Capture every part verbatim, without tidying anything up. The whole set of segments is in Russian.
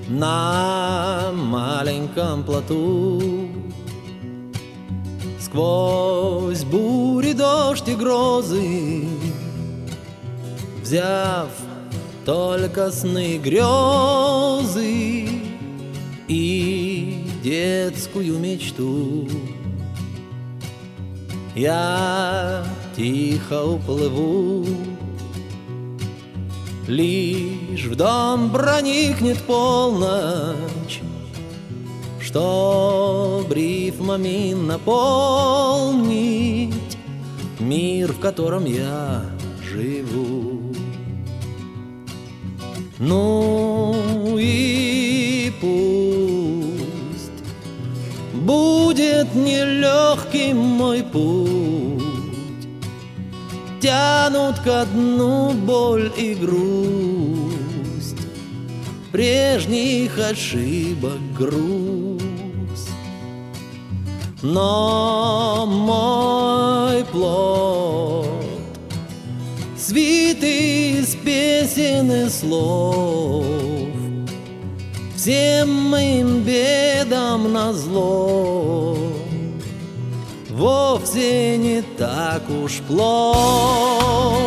на маленьком плоту. Сквозь бури, дождь и грозы, взяв только сны, грезы и детскую мечту, я тихо уплыву. Лишь в дом проникнет полночь, чтоб рифмами наполнить мир, в котором я живу. Ну и пусть будет нелегким мой путь, тянут ко дну боль и грусть, прежних ошибок груз. Но мой плод свитый из песен и слов, всем моим бедам назло, вовсе не так уж плох.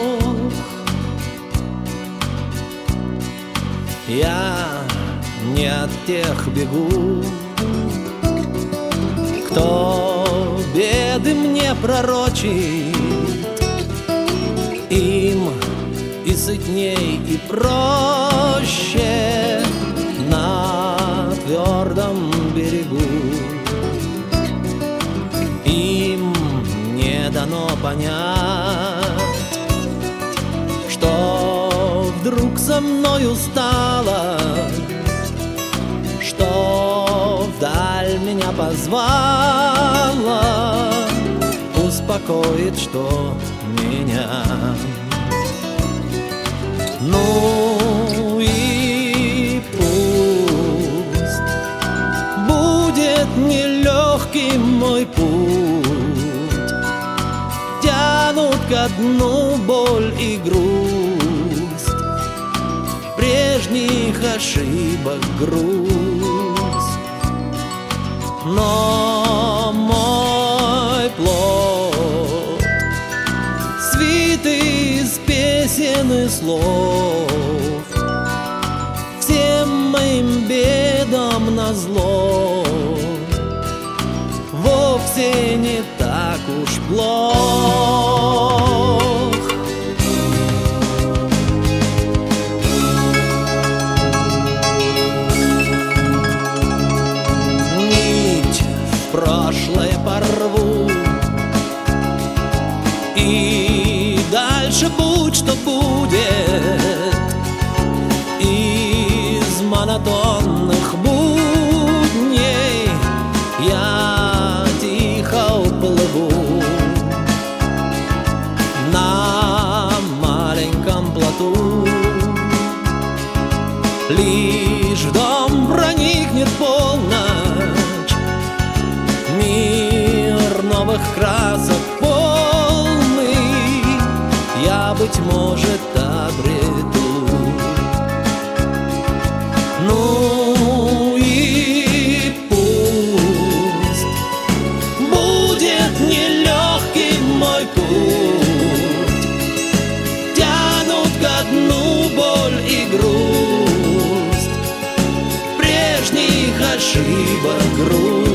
Я не от тех бегу, кто беды мне пророчит. Им и сытней, и проще на твердом берегу. Им не дано понять, что вдруг со мною стало, что вдаль меня позвала, успокоит, что меня. Ну и пусть будет нелегким мой путь, тянут ко дну боль и грусть, прежних ошибок грусть. Но мой плод свитый из песен и слов, всем моим бедам назло, вовсе не так уж плох. Нить в прошлое порву, и дальше будь что будет. Из монотонных будней я тихо уплыву на маленьком плоту. Лишь в дом проникнет полночь, мир новых красок полный я, быть может, обрету. Ну и пусть будет нелегким мой путь, тянут ко дну боль и грусть, прежних ошибок грусть.